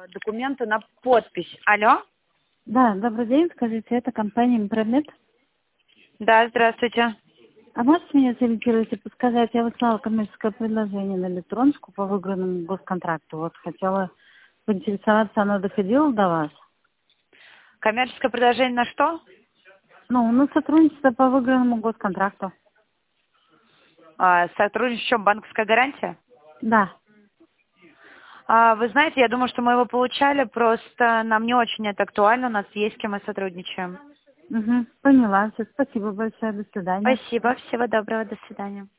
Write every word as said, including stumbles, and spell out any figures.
документы на подпись. Алло? Да, добрый день, скажите, это компания Мпромет? Да, здравствуйте. А можете меня сориентировать и подсказать, я выслала коммерческое предложение на электроночку по выигранному госконтракту. Вот хотела поинтересоваться, оно доходило до вас? Коммерческое предложение на что? Ну, на сотрудничество по выигранному госконтракту. А, сотрудничаем, банковская гарантия? Да. А, вы знаете, я думаю, что мы его получали, просто нам не очень это актуально, у нас есть с кем мы сотрудничаем. Угу, поняла. Все, спасибо большое, до свидания. Спасибо, всего доброго, до свидания.